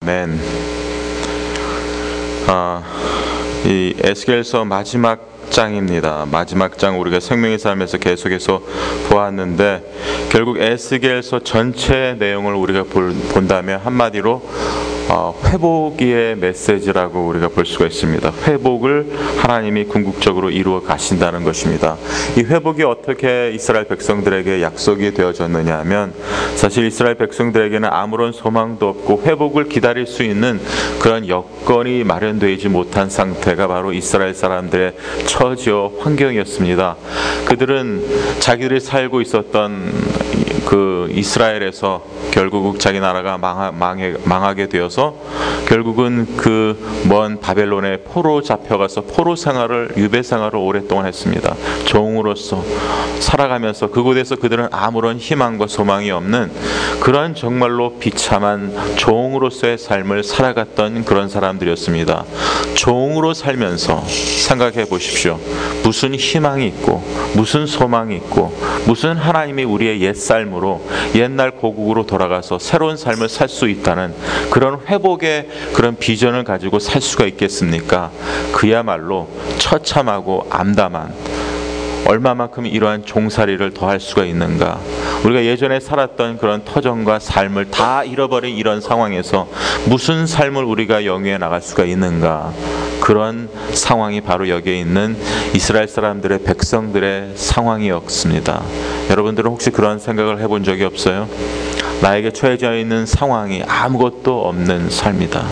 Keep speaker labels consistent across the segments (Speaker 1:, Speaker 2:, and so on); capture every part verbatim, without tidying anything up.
Speaker 1: 아멘. 아, 이 에스겔서 마지막 장입니다. 마지막 장 우리가 생명의 삶에서 계속해서 보았는데 결국 에스겔서 전체 내용을 우리가 볼, 본다면 한마디로 어, 회복의 메시지라고 우리가 볼 수가 있습니다. 회복을 하나님이 궁극적으로 이루어 가신다는 것입니다. 이 회복이 어떻게 이스라엘 백성들에게 약속이 되어졌느냐 하면 사실 이스라엘 백성들에게는 아무런 소망도 없고 회복을 기다릴 수 있는 그런 여건이 마련되지 못한 상태가 바로 이스라엘 사람들의 처지와 환경이었습니다. 그들은 자기들이 살고 있었던 그 이스라엘에서 결국 자기 나라가 망하, 망해, 망하게 되어서 결국은 그 먼 바벨론에 포로 잡혀가서 포로 생활을 유배 생활을 오랫동안 했습니다. 종으로서 살아가면서 그곳에서 그들은 아무런 희망과 소망이 없는 그런 정말로 비참한 종으로서의 삶을 살아갔던 그런 사람들이었습니다. 종으로 살면서 생각해 보십시오. 무슨 희망이 있고 무슨 소망이 있고 무슨 하나님이 우리의 옛삶으로 옛날 고국으로 돌아가서 새로운 삶을 살 수 있다는 그런 회복의 그런 비전을 가지고 살 수가 있겠습니까? 그야말로 처참하고 암담한 얼마만큼 이러한 종살이를 더 할 수가 있는가? 우리가 예전에 살았던 그런 터전과 삶을 다 잃어버린 이런 상황에서 무슨 삶을 우리가 영위해 나갈 수가 있는가? 그런 상황이 바로 여기에 있는 이스라엘 사람들의 백성들의 상황이었습니다. 여러분들은 혹시 그런 생각을 해본 적이 없어요? 나에게 처해져 있는 상황이 아무것도 없는 삶이다.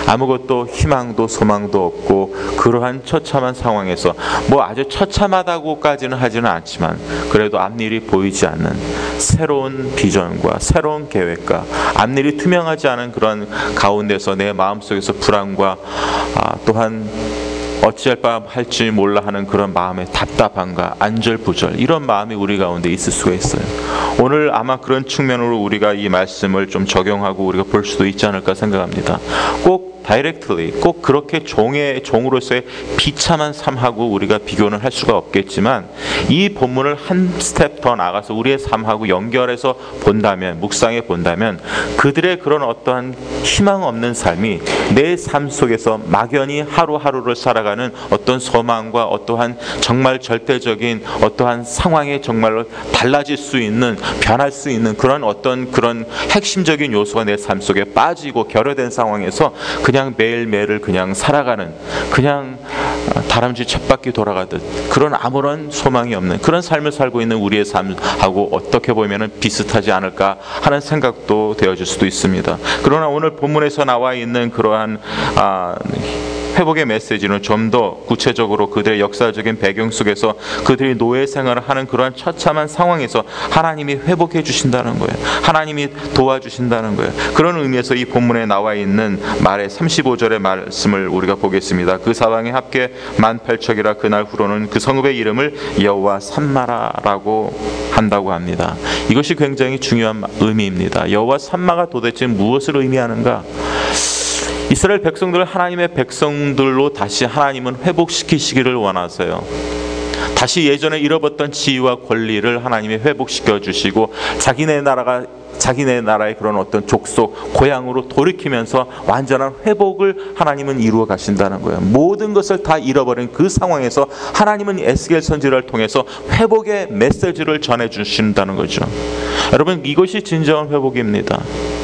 Speaker 1: 아무것도 희망도 소망도 없고 그러한 처참한 상황에서 뭐 아주 처참하다고까지는 하지는 않지만 그래도 앞일이 보이지 않는 새로운 비전과 새로운 계획과 앞일이 투명하지 않은 그런 가운데서 내 마음속에서 불안과 아, 또한 어찌할 바 할지 몰라 하는 그런 마음의 답답함과 안절부절 이런 마음이 우리 가운데 있을 수가 있어요. 오늘 아마 그런 측면으로 우리가 이 말씀을 좀 적용하고 우리가 볼 수도 있지 않을까 생각합니다. 꼭 다이렉트리 꼭 그렇게 종의 종으로서의 비참한 삶하고 우리가 비교는 할 수가 없겠지만 이 본문을 한 스텝 더 나가서 우리의 삶하고 연결해서 본다면 묵상해 본다면 그들의 그런 어떠한 희망 없는 삶이 내 삶 속에서 막연히 하루하루를 살아가는 어떤 소망과 어떠한 정말 절대적인 어떠한 상황에 정말로 달라질 수 있는 변할 수 있는 그런 어떤 그런 핵심적인 요소가 내 삶 속에 빠지고 결여된 상황에서 그냥 그냥 매일매일을 그냥 살아가는 그냥 다람쥐 쳇바퀴 돌아가듯 그런 아무런 소망이 없는 그런 삶을 살고 있는 우리의 삶하고 어떻게 보면 비슷하지 않을까 하는 생각도 되어질 수도 있습니다. 그러나 오늘 본문에서 나와 있는 그러한 아, 회복의 메시지는 좀 더 구체적으로 그들의 역사적인 배경 속에서 그들이 노예 생활을 하는 그러한 처참한 상황에서 하나님이 회복해 주신다는 거예요. 하나님이 도와주신다는 거예요. 그런 의미에서 이 본문에 나와 있는 말의 삼십오 절의 말씀을 우리가 보겠습니다. 그 사방에 합계 만 팔척이라 그날 후로는 그 성읍의 이름을 여호와 산마라라고 한다고 합니다. 이것이 굉장히 중요한 의미입니다. 여호와 산마가 도대체 무엇을 의미하는가? 이스라엘 백성들을 하나님의 백성들로 다시 하나님은 회복시키시기를 원하세요. 다시 예전에 잃어버렸던 지위와 권리를 하나님이 회복시켜 주시고 자기네 나라가 자기네 나라의 그런 어떤 족속, 고향으로 돌이키면서 완전한 회복을 하나님은 이루어 가신다는 거예요. 모든 것을 다 잃어버린 그 상황에서 하나님은 에스겔 선지자를 통해서 회복의 메시지를 전해 주신다는 거죠. 여러분, 이것이 진정한 회복입니다.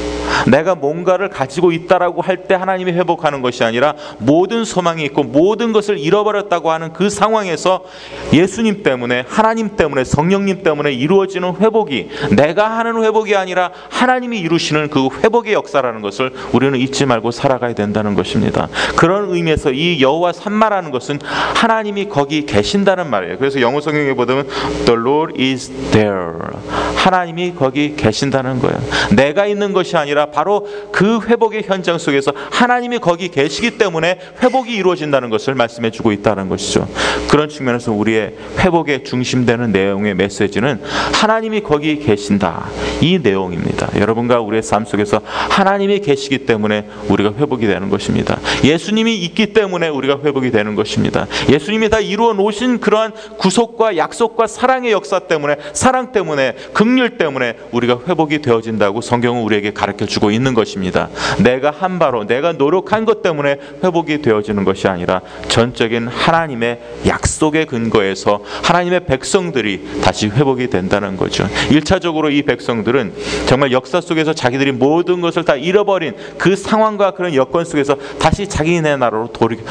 Speaker 1: 내가 뭔가를 가지고 있다라고 할 때 하나님이 회복하는 것이 아니라 모든 소망이 있고 모든 것을 잃어버렸다고 하는 그 상황에서 예수님 때문에 하나님 때문에 성령님 때문에 이루어지는 회복이 내가 하는 회복이 아니라 하나님이 이루시는 그 회복의 역사라는 것을 우리는 잊지 말고 살아가야 된다는 것입니다. 그런 의미에서 이 여호와 산마라는 것은 하나님이 거기 계신다는 말이에요. 그래서 영어 성경에 보면 The Lord is there. 하나님이 거기 계신다는 거예요. 내가 있는 것이 아니라 바로 그 회복의 현장 속에서 하나님이 거기 계시기 때문에 회복이 이루어진다는 것을 말씀해 주고 있다는 것이죠. 그런 측면에서 우리의 회복의 중심되는 내용의 메시지는 하나님이 거기 계신다, 이 내용입니다. 여러분과 우리의 삶 속에서 하나님이 계시기 때문에 우리가 회복이 되는 것입니다. 예수님이 있기 때문에 우리가 회복이 되는 것입니다. 예수님이 다 이루어 놓으신 그러한 구속과 약속과 사랑의 역사 때문에, 사랑 때문에, 긍휼 때문에 우리가 회복이 되어진다고 성경은 우리에게 가르쳐 주고 있는 것입니다. 내가 한 바로 내가 노력한 것 때문에 회복이 되어지는 것이 아니라 전적인 하나님의 약속의 근거에서 하나님의 백성들이 다시 회복이 된다는 거죠. 일차적으로 이 백성들은 정말 역사 속에서 자기들이 모든 것을 다 잃어버린 그 상황과 그런 여건 속에서 다시 자기네 나라로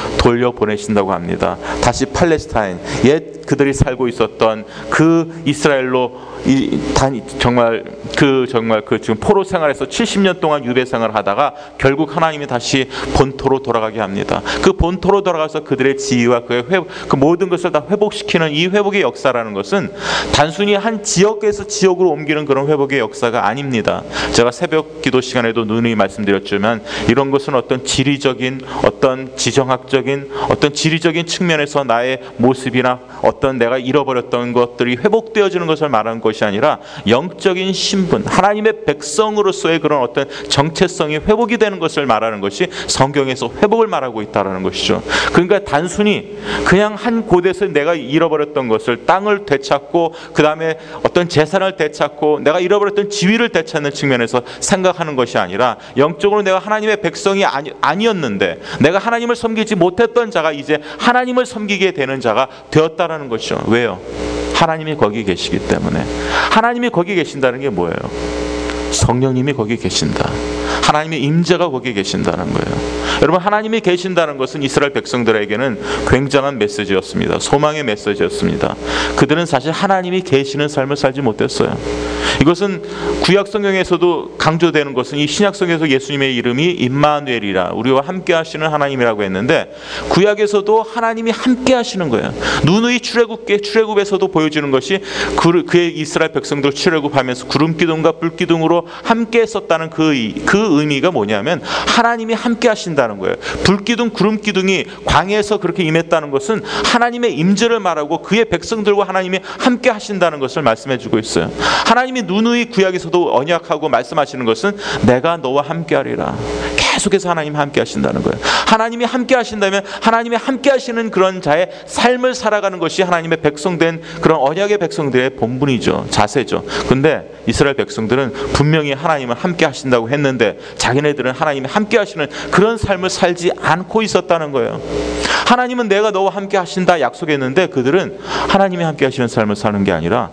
Speaker 1: 돌려보내신다고 합니다. 다시 팔레스타인, 옛 그들이 살고 있었던 그 이스라엘로 이 단 정말 그 정말 그 지금 포로 생활에서 칠십 년 동안 유배 생활을 하다가 결국 하나님이 다시 본토로 돌아가게 합니다. 그 본토로 돌아가서 그들의 지위와 그의 회복, 그 모든 것을 다 회복시키는 이 회복의 역사라는 것은 단순히 한 지역에서 지역으로 옮기는 그런 회복의 역사가 아닙니다. 제가 새벽 기도 시간에도 누누이 말씀드렸지만 이런 것은 어떤 지리적인 어떤 지정학적인 어떤 지리적인 측면에서 나의 모습이나 어떤 내가 잃어버렸던 것들이 회복되어지는 것을 말하는 것이 아니라 영적인 신분, 하나님의 백성으로서의 그런 어떤 정체성이 회복이 되는 것을 말하는 것이 성경에서 회복을 말하고 있다는 것이죠. 그러니까 단순히 그냥 한 곳에서 내가 잃어버렸던 것을 땅을 되찾고 그 다음에 어떤 재산을 되찾고 내가 잃어버렸던 지위를 되찾는 측면에서 생각하는 것이 아니라 영적으로 내가 하나님의 백성이 아니, 아니었는데 내가 하나님을 섬기지 못했던 자가 이제 하나님을 섬기게 되는 자가 되었다라는 것이죠. 왜요? 하나님이 거기 계시기 때문에. 하나님이 거기 계신다는 게 뭐예요? 성령님이 거기 계신다. 하나님의 임재가 거기 계신다는 거예요. 여러분, 하나님이 계신다는 것은 이스라엘 백성들에게는 굉장한 메시지였습니다. 소망의 메시지였습니다. 그들은 사실 하나님이 계시는 삶을 살지 못했어요. 이것은 구약 성경에서도 강조되는 것은 이 신약 성경에서 예수님의 이름이 임마누엘이라, 우리와 함께 하시는 하나님이라고 했는데 구약에서도 하나님이 함께 하시는 거예요. 누누이 출애굽계 출애굽에서도 보여지는 것이 그, 그의 이스라엘 백성들 출애굽하면서 구름 기둥과 불 기둥으로 함께 했었다는 그, 그 의미가 뭐냐면 하나님이 함께 하신다는 거예요. 불 기둥 구름 기둥이 광야에서 그렇게 임했다는 것은 하나님의 임재를 말하고 그의 백성들과 하나님이 함께 하신다는 것을 말씀해 주고 있어요. 하나님이 누누이 구약에서도 언약하고 말씀하시는 것은 내가 너와 함께 하리라. 계속해서 하나님 함께 하신다는 거예요. 하나님이 함께 하신다면 하나님이 함께 하시는 그런 자의 삶을 살아가는 것이 하나님의 백성된 그런 언약의 백성들의 본분이죠. 자세죠. 근데 이스라엘 백성들은 분명히 하나님은 함께 하신다고 했는데 자기네들은 하나님이 함께 하시는 그런 삶을 살지 않고 있었다는 거예요. 하나님은 내가 너와 함께 하신다 약속했는데 그들은 하나님이 함께 하시는 삶을 사는 게 아니라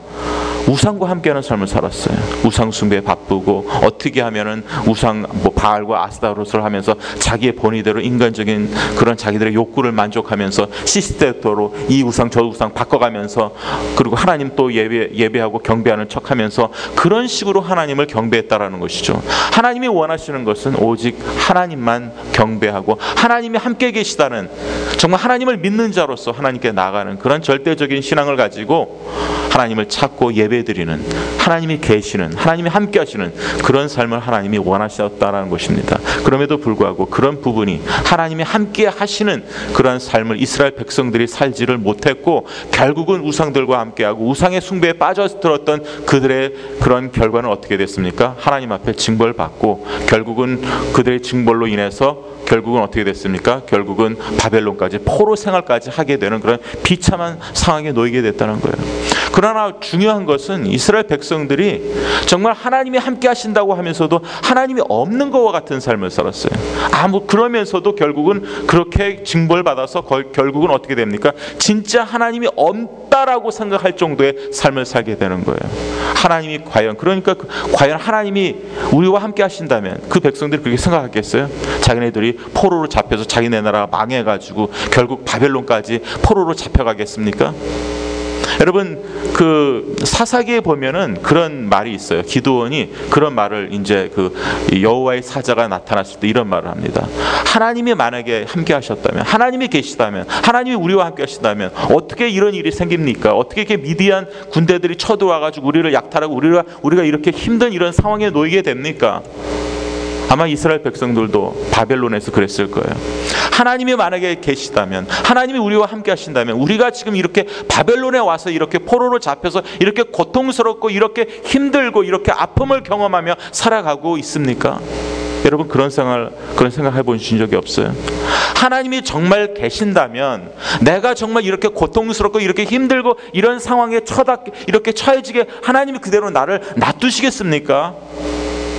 Speaker 1: 우상과 함께하는 삶을 살았어요. 우상 숭배에 바쁘고 어떻게 하면은 우상 뭐 바알과 아스타롯을 하면서 자기의 본의대로 인간적인 그런 자기들의 욕구를 만족하면서 시스템대로 이 우상 저 우상 바꿔가면서 그리고 하나님 또 예배 예배하고 경배하는 척하면서 그런 식으로 하나님을 경배했다라는 것이죠. 하나님이 원하시는 것은 오직 하나님만 경배하고 하나님이 함께 계시다는, 정말 하나님을 믿는 자로서 하나님께 나아가는 그런 절대적인 신앙을 가지고 하나님을 찾고 예배드리는, 하나님이 계시는, 하나님이 함께 하시는 그런 삶을 하나님이 원하셨다는 것입니다. 그럼에도 불구하고 그런 부분이 하나님이 함께 하시는 그런 삶을 이스라엘 백성들이 살지를 못했고 결국은 우상들과 함께하고 우상의 숭배에 빠져들었던 그들의 그런 결과는 어떻게 됐습니까? 하나님 앞에 징벌받고 결국은 그들의 징벌로 인해서 결국은 어떻게 됐습니까? 결국은 바벨론까지 포로 생활까지 하게 되는 그런 비참한 상황에 놓이게 됐다는 거예요. 그러나 중요한 것은 이스라엘 백성들이 정말 하나님이 함께 하신다고 하면서도 하나님이 없는 것과 같은 삶을 살았어요. 아무 그러면서도 결국은 그렇게 징벌받아서 결국은 어떻게 됩니까? 진짜 하나님이 없다라고 생각할 정도의 삶을 살게 되는 거예요. 하나님이 과연 그러니까 과연 하나님이 우리와 함께 하신다면 그 백성들이 그렇게 생각하겠어요? 자기네들이 포로로 잡혀서 자기네 나라가 망해가지고 결국 바벨론까지 포로로 잡혀가겠습니까? 여러분, 그 사사기에 보면은 그런 말이 있어요. 기드온이 그런 말을 이제 그 여호와의 사자가 나타났을 때 이런 말을 합니다. 하나님이 만약에 함께 하셨다면, 하나님이 계시다면, 하나님이 우리와 함께 하시다면 어떻게 이런 일이 생깁니까? 어떻게 이렇게 미디안 군대들이 쳐들어와가지고 우리를 약탈하고 우리가 우리가 이렇게 힘든 이런 상황에 놓이게 됩니까? 아마 이스라엘 백성들도 바벨론에서 그랬을 거예요. 하나님이 만약에 계시다면, 하나님이 우리와 함께 하신다면 우리가 지금 이렇게 바벨론에 와서 이렇게 포로로 잡혀서 이렇게 고통스럽고 이렇게 힘들고 이렇게 아픔을 경험하며 살아가고 있습니까? 여러분, 그런 생각, 그런 생각 해보신 적이 없어요? 하나님이 정말 계신다면 내가 정말 이렇게 고통스럽고 이렇게 힘들고 이런 상황에 처다 이렇게 처해지게 하나님이 그대로 나를 놔두시겠습니까?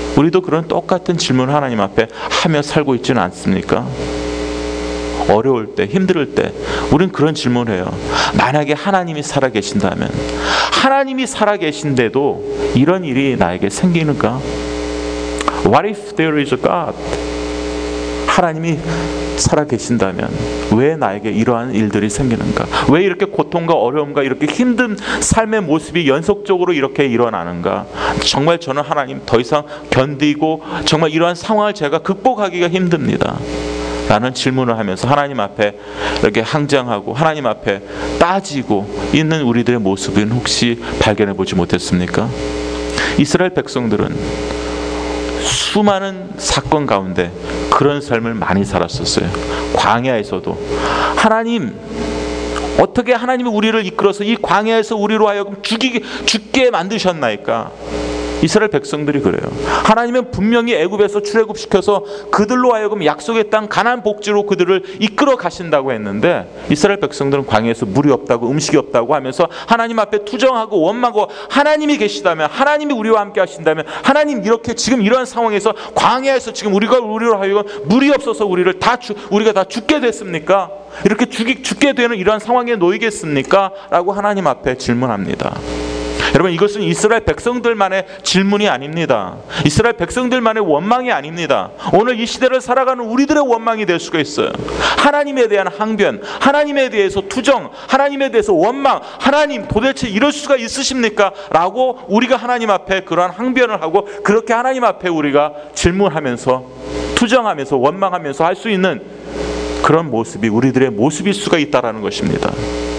Speaker 1: 우리도 그런 똑같은 질문을 하나님 앞에 하며 살고 있지는 않습니까? 어려울 때, 힘들 때 우린 그런 질문을 해요. 만약에 하나님이 살아계신다면, 하나님이 살아계신데도 이런 일이 나에게 생기는가? What if there is a God? 하나님이 살아계신다면 왜 나에게 이러한 일들이 생기는가? 왜 이렇게 고통과 어려움과 이렇게 힘든 삶의 모습이 연속적으로 이렇게 일어나는가? 정말 저는 하나님 더 이상 견디고 정말 이러한 상황을 제가 극복하기가 힘듭니다 라는 질문을 하면서 하나님 앞에 이렇게 항장하고 하나님 앞에 따지고 있는 우리들의 모습은 혹시 발견해 보지 못했습니까? 이스라엘 백성들은 수많은 사건 가운데 그런 삶을 많이 살았었어요. 광야에서도 하나님, 어떻게 하나님이 우리를 이끌어서 이 광야에서 우리로 하여금 죽이게, 죽게 만드셨나이까? 이스라엘 백성들이 그래요. 하나님은 분명히 애굽에서 출애굽시켜서 그들로 하여금 약속의 땅 가나안 복지로 그들을 이끌어 가신다고 했는데 이스라엘 백성들은 광야에서 물이 없다고 음식이 없다고 하면서 하나님 앞에 투정하고 원망하고, 하나님이 계시다면, 하나님이 우리와 함께 하신다면, 하나님 이렇게 지금 이러한 상황에서 광야에서 지금 우리가 우리로 하여금 물이 없어서 우리를 다 주, 우리가 다 죽게 됐습니까? 이렇게 죽이, 죽게 되는 이러한 상황에 놓이겠습니까? 라고 하나님 앞에 질문합니다. 여러분, 이것은 이스라엘 백성들만의 질문이 아닙니다. 이스라엘 백성들만의 원망이 아닙니다. 오늘 이 시대를 살아가는 우리들의 원망이 될 수가 있어요. 하나님에 대한 항변, 하나님에 대해서 투정, 하나님에 대해서 원망, 하나님 도대체 이럴 수가 있으십니까? 라고 우리가 하나님 앞에 그러한 항변을 하고, 그렇게 하나님 앞에 우리가 질문하면서 투정하면서 원망하면서 할 수 있는 그런 모습이 우리들의 모습일 수가 있다는 것입니다.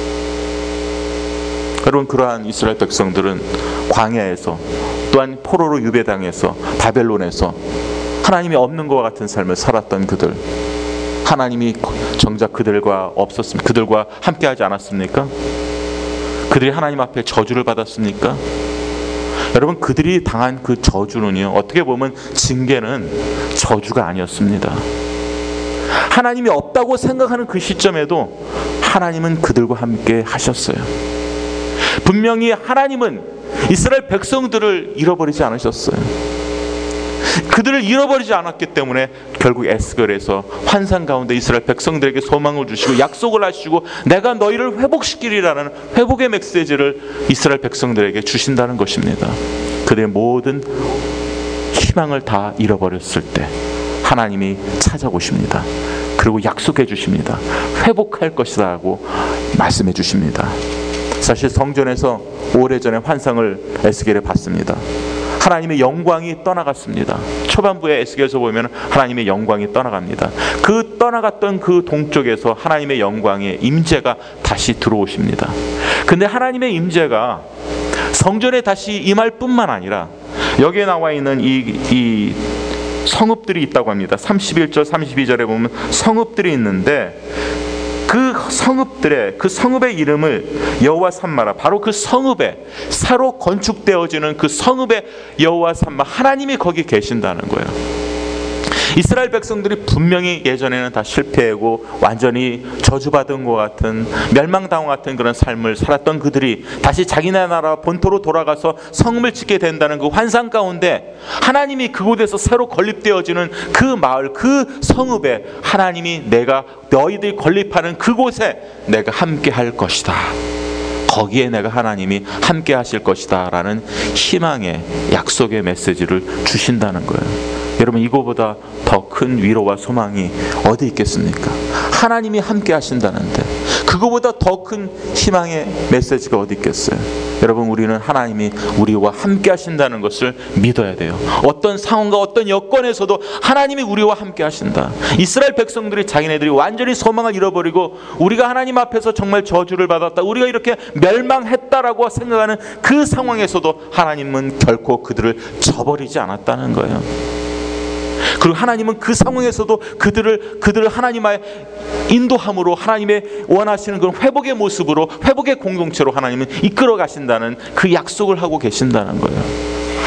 Speaker 1: 여러분, 그러한 이스라엘 백성들은 광야에서, 또한 포로로 유배당해서 바벨론에서 하나님이 없는 것과 같은 삶을 살았던 그들, 하나님이 정작 그들과 없었습니까? 그들과 함께하지 않았습니까? 그들이 하나님 앞에 저주를 받았습니까? 여러분, 그들이 당한 그 저주는요, 어떻게 보면 징계는 저주가 아니었습니다. 하나님이 없다고 생각하는 그 시점에도 하나님은 그들과 함께 하셨어요. 분명히 하나님은 이스라엘 백성들을 잃어버리지 않으셨어요. 그들을 잃어버리지 않았기 때문에 결국 에스겔에서 환상 가운데 이스라엘 백성들에게 소망을 주시고 약속을 하시고 내가 너희를 회복시키리라는 회복의 메시지를 이스라엘 백성들에게 주신다는 것입니다. 그들의 모든 희망을 다 잃어버렸을 때 하나님이 찾아오십니다. 그리고 약속해 주십니다. 회복할 것이라고 말씀해 주십니다. 사실 성전에서 오래전에 환상을 에스겔에 봤습니다. 하나님의 영광이 떠나갔습니다. 초반부에 에스겔에서 보면 하나님의 영광이 떠나갑니다. 그 떠나갔던 그 동쪽에서 하나님의 영광의 임재가 다시 들어오십니다. 근데 하나님의 임재가 성전에 다시 임할 뿐만 아니라 여기에 나와 있는 이, 이 성읍들이 있다고 합니다. 삼십일 절 삼십이 절에 보면 성읍들이 있는데 그 성읍들의 그 성읍의 이름을 여호와 삼마라, 바로 그 성읍에 새로 건축되어지는 그 성읍의 여호와 삼마, 하나님이 거기 계신다는 거예요. 이스라엘 백성들이 분명히 예전에는 다 실패하고 완전히 저주받은 것 같은, 멸망당한 것 같은 그런 삶을 살았던 그들이 다시 자기네 나라 본토로 돌아가서 성읍을 짓게 된다는 그 환상 가운데 하나님이 그곳에서 새로 건립되어지는 그 마을, 그 성읍에 하나님이 내가 너희들이 건립하는 그곳에 내가 함께 할 것이다, 거기에 내가 하나님이 함께 하실 것이다 라는 희망의 약속의 메시지를 주신다는 거예요. 여러분, 이거보다 더 큰 위로와 소망이 어디 있겠습니까? 하나님이 함께 하신다는데 그거보다 더 큰 희망의 메시지가 어디 있겠어요? 여러분, 우리는 하나님이 우리와 함께 하신다는 것을 믿어야 돼요. 어떤 상황과 어떤 여건에서도 하나님이 우리와 함께 하신다. 이스라엘 백성들이 자기네들이 완전히 소망을 잃어버리고 우리가 하나님 앞에서 정말 저주를 받았다, 우리가 이렇게 멸망했다라고 생각하는 그 상황에서도 하나님은 결코 그들을 저버리지 않았다는 거예요. 그리고 하나님은 그 상황에서도 그들을 그들을 하나님의 인도함으로, 하나님의 원하시는 그런 회복의 모습으로, 회복의 공동체로 하나님은 이끌어 가신다는 그 약속을 하고 계신다는 거예요.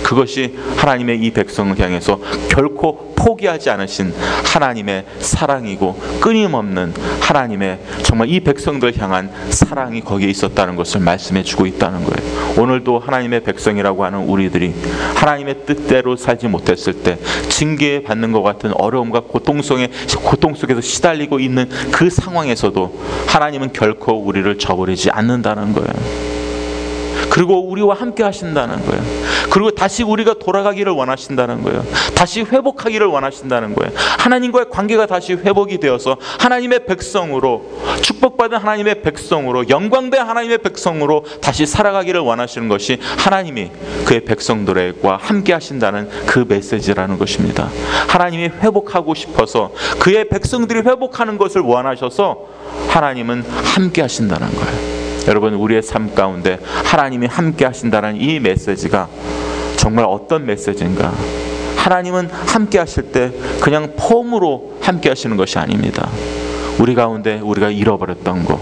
Speaker 1: 그것이 하나님의 이 백성을 향해서 결코 포기하지 않으신 하나님의 사랑이고 끊임없는 하나님의 정말 이 백성들 향한 사랑이 거기에 있었다는 것을 말씀해 주고 있다는 거예요. 오늘도 하나님의 백성이라고 하는 우리들이 하나님의 뜻대로 살지 못했을 때 징계 받는 것 같은 어려움과 고통 속에, 고통 속에서 시달리고 있는 그 상황에서도 하나님은 결코 우리를 저버리지 않는다는 거예요. 그리고 우리와 함께 하신다는 거예요. 그리고 다시 우리가 돌아가기를 원하신다는 거예요. 다시 회복하기를 원하신다는 거예요. 하나님과의 관계가 다시 회복이 되어서 하나님의 백성으로, 축복받은 하나님의 백성으로, 영광된 하나님의 백성으로 다시 살아가기를 원하시는 것이 하나님이 그의 백성들과 함께 하신다는 그 메시지라는 것입니다. 하나님이 회복하고 싶어서 그의 백성들이 회복하는 것을 원하셔서 하나님은 함께 하신다는 거예요. 여러분, 우리의 삶 가운데 하나님이 함께 하신다는 이 메시지가 정말 어떤 메시지인가? 하나님은 함께 하실 때 그냥 폼으로 함께 하시는 것이 아닙니다. 우리 가운데 우리가 잃어버렸던 것,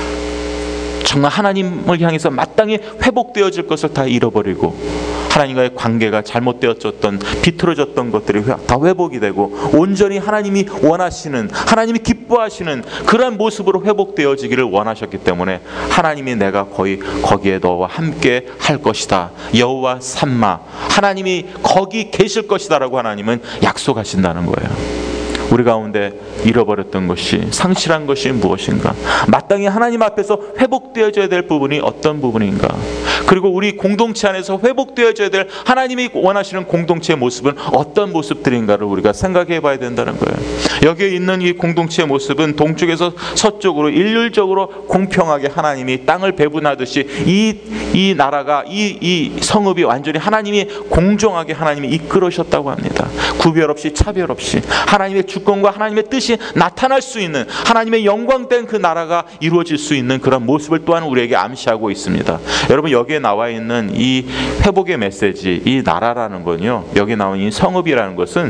Speaker 1: 정말 하나님을 향해서 마땅히 회복되어질 것을 다 잃어버리고 하나님과의 관계가 잘못되어졌던, 비틀어졌던 것들이 다 회복이 되고 온전히 하나님이 원하시는, 하나님이 기뻐하시는 그러한 모습으로 회복되어지기를 원하셨기 때문에 하나님이 내가 거의 거기에 너와 함께 할 것이다, 여호와 삼마, 하나님이 거기 계실 것이다 라고 하나님은 약속하신다는 거예요. 우리 가운데 잃어버렸던 것이, 상실한 것이 무엇인가? 마땅히 하나님 앞에서 회복되어져야 될 부분이 어떤 부분인가? 그리고 우리 공동체 안에서 회복되어져야 될 하나님이 원하시는 공동체의 모습은 어떤 모습들인가를 우리가 생각해 봐야 된다는 거예요. 여기에 있는 이 공동체의 모습은 동쪽에서 서쪽으로 일률적으로 공평하게 하나님이 땅을 배분하듯이 이, 이 나라가, 이, 이 성읍이 완전히 하나님이 공정하게 하나님이 이끌으셨다고 합니다. 구별 없이, 차별 없이 하나님의 주권과 하나님의 뜻이 나타날 수 있는, 하나님의 영광된 그 나라가 이루어질 수 있는 그런 모습을 또한 우리에게 암시하고 있습니다. 여러분, 여기에 나와 있는 이 회복의 메시지, 이 나라라는 건요, 여기 나온 이 성읍이라는 것은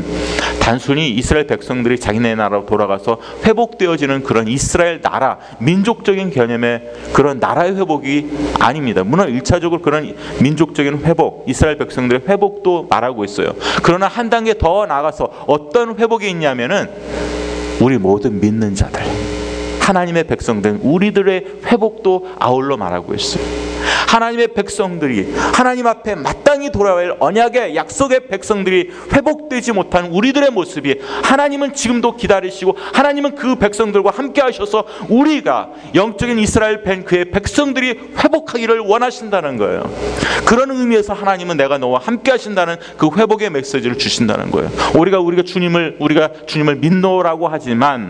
Speaker 1: 단순히 이스라엘 백성들이 자기네 나라로 돌아가서 회복되어지는 그런 이스라엘 나라, 민족적인 개념의 그런 나라의 회복이 아닙니다. 물론 일차적으로 그런 민족적인 회복, 이스라엘 백성들의 회복도 말하고 있어요. 그러나 한 단계 더 나아가서 어떤 회복이 있냐면은 우리 모든 믿는 자들, 하나님의 백성된 우리들의 회복도 아울러 말하고 있어요. 하나님의 백성들이 하나님 앞에 마땅히 돌아와야 할 언약의 약속의 백성들이 회복되지 못한 우리들의 모습이 하나님은 지금도 기다리시고 하나님은 그 백성들과 함께 하셔서 우리가 영적인 이스라엘 된 그의 백성들이 회복하기를 원하신다는 거예요. 그런 의미에서 하나님은 내가 너와 함께 하신다는 그 회복의 메시지를 주신다는 거예요. 우리가 우리가 주님을 우리가 주님을 믿노라고 하지만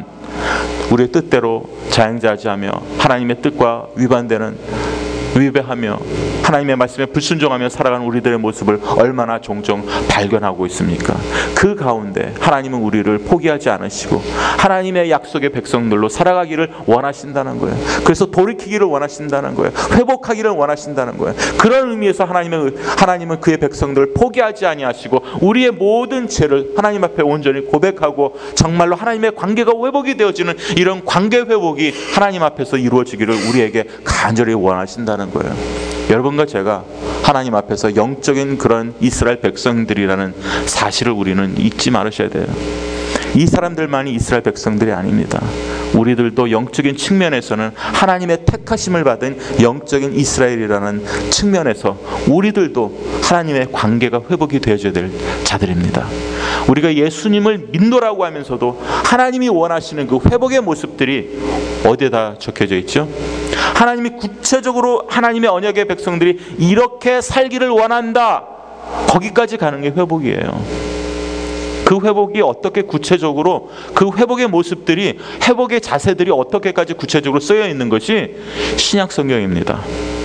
Speaker 1: 우리의 뜻대로 자행자지하며 하나님의 뜻과 위반되는 위배하며 하나님의 말씀에 불순종하며 살아가는 우리들의 모습을 얼마나 종종 발견하고 있습니까? 그 가운데 하나님은 우리를 포기하지 않으시고 하나님의 약속의 백성들로 살아가기를 원하신다는 거예요. 그래서 돌이키기를 원하신다는 거예요. 회복하기를 원하신다는 거예요. 그런 의미에서 하나님은, 하나님은 그의 백성들을 포기하지 아니하시고 우리의 모든 죄를 하나님 앞에 온전히 고백하고 정말로 하나님의 관계가 회복이 되어지는 이런 관계 회복이 하나님 앞에서 이루어지기를 우리에게 간절히 원하신다는 거예요. 여러분과 제가 하나님 앞에서 영적인 그런 이스라엘 백성들이라는 사실을 우리는 잊지 말으셔야 돼요. 이 사람들만이 이스라엘 백성들이 아닙니다. 우리들도 영적인 측면에서는 하나님의 택하심을 받은 영적인 이스라엘이라는 측면에서 우리들도 하나님의 관계가 회복이 되어져야 될 자들입니다. 우리가 예수님을 믿노라고 하면서도 하나님이 원하시는 그 회복의 모습들이 어디에다 적혀져 있죠? 하나님이 구체적으로 하나님의 언약의 백성들이 이렇게 살기를 원한다, 거기까지 가는 게 회복이에요. 그 회복이 어떻게 구체적으로, 그 회복의 모습들이, 회복의 자세들이 어떻게까지 구체적으로 쓰여 있는 것이 신약 성경입니다.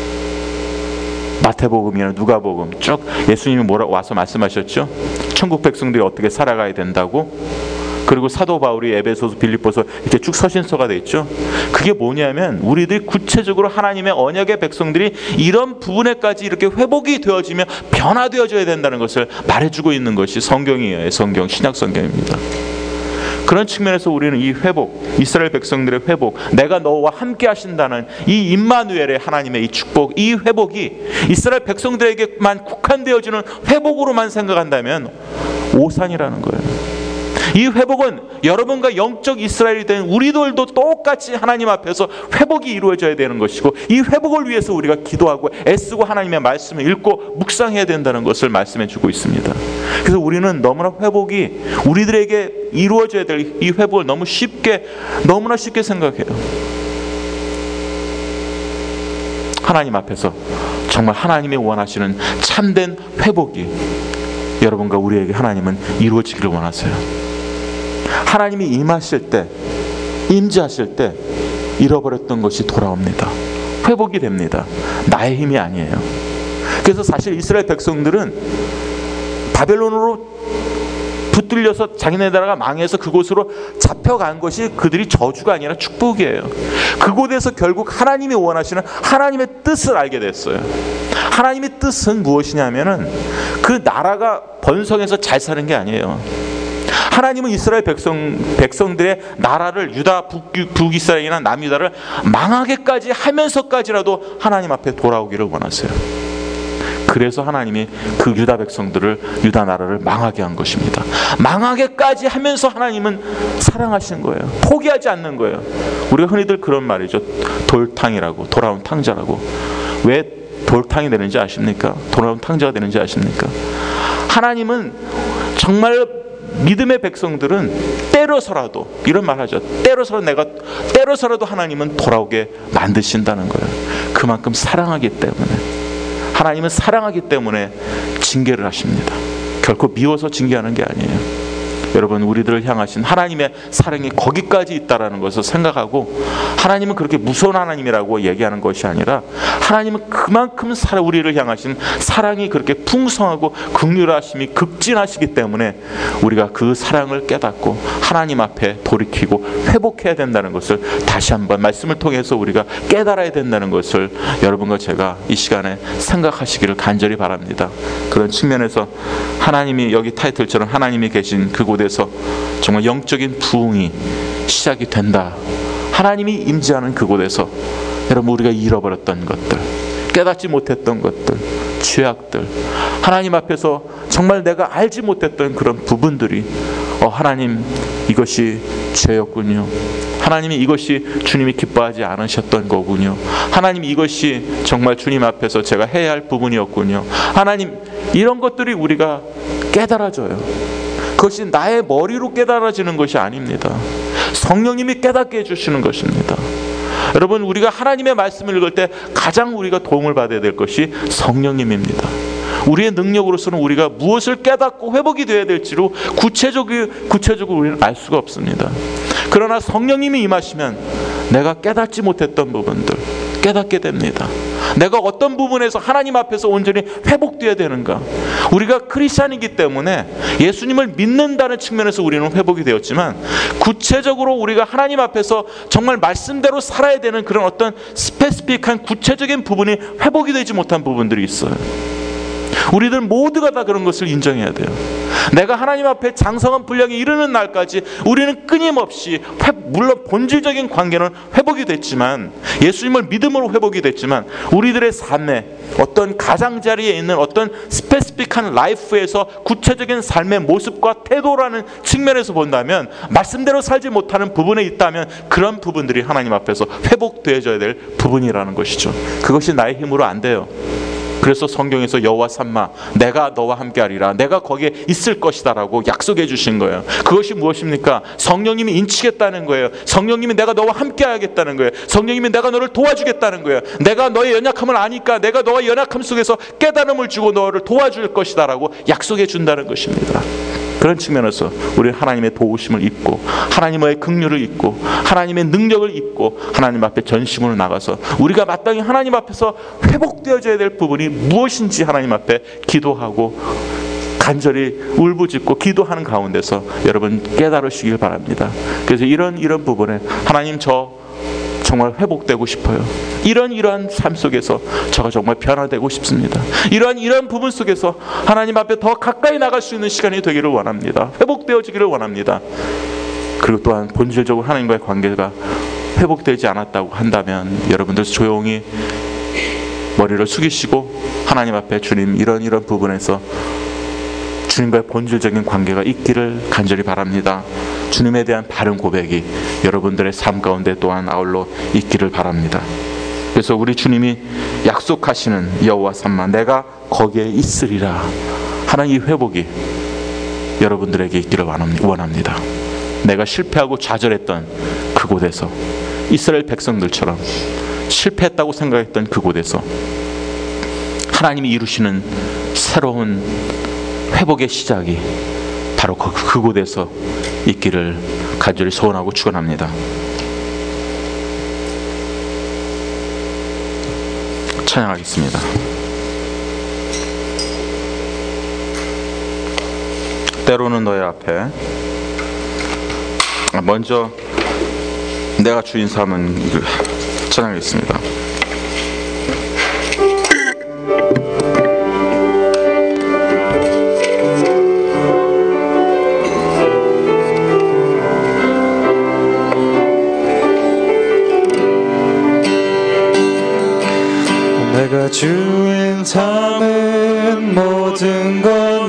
Speaker 1: 마태복음이나 누가복음 쭉 예수님이 뭐라 와서 말씀하셨죠? 천국 백성들이 어떻게 살아가야 된다고. 그리고 사도 바울이 에베소서, 빌립보서 이렇게 쭉 서신서가 돼 있죠. 그게 뭐냐면 우리들이 구체적으로 하나님의 언약의 백성들이 이런 부분에까지 이렇게 회복이 되어지며 변화되어져야 된다는 것을 말해주고 있는 것이 성경이에요. 성경, 신약 성경입니다. 그런 측면에서 우리는 이 회복, 이스라엘 백성들의 회복, 내가 너와 함께 하신다는 이 임마누엘의 하나님의 이 축복, 이 회복이 이스라엘 백성들에게만 국한되어지는 회복으로만 생각한다면 오산이라는 거예요. 이 회복은 여러분과 영적 이스라엘이 된 우리들도 똑같이 하나님 앞에서 회복이 이루어져야 되는 것이고, 이 회복을 위해서 우리가 기도하고 애쓰고 하나님의 말씀을 읽고 묵상해야 된다는 것을 말씀해 주고 있습니다. 그래서 우리는 너무나 회복이 우리들에게 이루어져야 될 이 회복을 너무 쉽게, 너무나 쉽게 생각해요. 하나님 앞에서 정말 하나님이 원하시는 참된 회복이 여러분과 우리에게 하나님은 이루어지기를 원하세요. 하나님이 임하실 때, 임재하실 때 잃어버렸던 것이 돌아옵니다. 회복이 됩니다. 나의 힘이 아니에요. 그래서 사실 이스라엘 백성들은 바벨론으로 붙들려서 자기네 나라가 망해서 그곳으로 잡혀간 것이 그들이 저주가 아니라 축복이에요. 그곳에서 결국 하나님이 원하시는 하나님의 뜻을 알게 됐어요. 하나님의 뜻은 무엇이냐면은 그 나라가 번성해서 잘 사는 게 아니에요. 하나님은 이스라엘 백성, 백성들의 나라를, 유다 북, 북이스라엘이나 남유다를 망하게까지 하면서까지라도 하나님 앞에 돌아오기를 원하세요. 그래서 하나님이 그 유다 백성들을, 유다 나라를 망하게 한 것입니다. 망하게까지 하면서 하나님은 사랑하신 거예요. 포기하지 않는 거예요. 우리가 흔히들 그런 말이죠. 돌탕이라고, 돌아온 탕자라고. 왜 돌탕이 되는지 아십니까? 돌아온 탕자가 되는지 아십니까? 하나님은 정말 믿음의 백성들은 때려서라도, 이런 말 하죠. 때려서라도 내가 때려서라도 하나님은 돌아오게 만드신다는 거예요. 그만큼 사랑하기 때문에. 하나님은 사랑하기 때문에 징계를 하십니다. 결코 미워서 징계하는 게 아니에요. 여러분, 우리들을 향하신 하나님의 사랑이 거기까지 있다는 것을 생각하고, 하나님은 그렇게 무서운 하나님이라고 얘기하는 것이 아니라 하나님은 그만큼 우리를 향하신 사랑이 그렇게 풍성하고 긍휼하심이 극진하시기 때문에 우리가 그 사랑을 깨닫고 하나님 앞에 돌이키고 회복해야 된다는 것을 다시 한번 말씀을 통해서 우리가 깨달아야 된다는 것을 여러분과 제가 이 시간에 생각하시기를 간절히 바랍니다. 그런 측면에서 하나님이, 여기 타이틀처럼 하나님이 계신 그곳에서 정말 영적인 부흥이 시작이 된다. 하나님이 임재하는 그곳에서 여러분, 우리가 잃어버렸던 것들, 깨닫지 못했던 것들, 죄악들, 하나님 앞에서 정말 내가 알지 못했던 그런 부분들이, 어, 하나님 이것이 죄였군요. 하나님이 이것이 주님이 기뻐하지 않으셨던 거군요. 하나님 이것이 정말 주님 앞에서 제가 해야 할 부분이었군요. 하나님, 이런 것들이 우리가 깨달아져요. 그것이 나의 머리로 깨달아지는 것이 아닙니다. 성령님이 깨닫게 해주시는 것입니다. 여러분, 우리가 하나님의 말씀을 읽을 때 가장 우리가 도움을 받아야 될 것이 성령님입니다. 우리의 능력으로서는 우리가 무엇을 깨닫고 회복이 되어야 될지로 구체적으로, 구체적으로 우리는 알 수가 없습니다. 그러나 성령님이 임하시면 내가 깨닫지 못했던 부분들 깨닫게 됩니다. 내가 어떤 부분에서 하나님 앞에서 온전히 회복되어야 되는가. 우리가 크리스찬이기 때문에 예수님을 믿는다는 측면에서 우리는 회복이 되었지만, 구체적으로 우리가 하나님 앞에서 정말 말씀대로 살아야 되는 그런 어떤 스페시픽한 구체적인 부분이 회복이 되지 못한 부분들이 있어요. 우리들 모두가 다 그런 것을 인정해야 돼요. 내가 하나님 앞에 장성한 분량에 이르는 날까지 우리는 끊임없이 회, 물론 본질적인 관계는 회복이 됐지만, 예수님을 믿음으로 회복이 됐지만, 우리들의 삶에 어떤 가장자리에 있는 어떤 스페시픽한 라이프에서 구체적인 삶의 모습과 태도라는 측면에서 본다면, 말씀대로 살지 못하는 부분에 있다면 그런 부분들이 하나님 앞에서 회복되어져야 될 부분이라는 것이죠. 그것이 나의 힘으로 안 돼요. 그래서 성경에서 여호와 삼마, 내가 너와 함께하리라, 내가 거기에 있을 것이다 라고 약속해 주신 거예요. 그것이 무엇입니까? 성령님이 인치겠다는 거예요. 성령님이 내가 너와 함께하겠다는 거예요. 성령님이 내가 너를 도와주겠다는 거예요. 내가 너의 연약함을 아니까 내가 너와 연약함 속에서 깨달음을 주고 너를 도와줄 것이다 라고 약속해 준다는 것입니다. 그런 측면에서 우리 하나님의 도우심을 입고, 하나님의 긍휼을 입고, 하나님의 능력을 입고 하나님 앞에 전심으로 나가서 우리가 마땅히 하나님 앞에서 회복되어져야 될 부분이 무엇인지 하나님 앞에 기도하고 간절히 울부짖고 기도하는 가운데서 여러분 깨달으시길 바랍니다. 그래서 이런 이런 부분에 하나님, 저 정말 회복되고 싶어요. 이런 이러한 삶 속에서 저가 정말 변화되고 싶습니다. 이러한 이러한 부분 속에서 하나님 앞에 더 가까이 나갈 수 있는 시간이 되기를 원합니다. 회복되어지기를 원합니다. 그리고 또한 본질적으로 하나님과의 관계가 회복되지 않았다고 한다면 여러분들 조용히 머리를 숙이시고 하나님 앞에 주님 이런 이런 부분에서 주님과의 본질적인 관계가 있기를 간절히 바랍니다. 주님에 대한 바른 고백이 여러분들의 삶 가운데 또한 아울러 있기를 바랍니다. 그래서 우리 주님이 약속하시는 여호와 삼마 내가 거기에 있으리라 하는 이 회복이 여러분들에게 있기를 원합니다. 내가 실패하고 좌절했던 그곳에서 이스라엘 백성들처럼 실패했다고 생각했던 그곳에서 하나님이 이루시는 새로운 회복의 시작이 바로 그, 그곳에서 있기를 간절히 소원하고 축원합니다. 찬양하겠습니다. 때로는 너의 앞에 먼저 내가 주인 삼은 찬양하겠습니다.
Speaker 2: 내가 주인 삼은 모든 것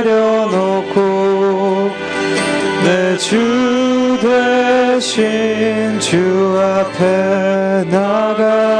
Speaker 2: 내려놓고 내 주 되신 주 앞에 나가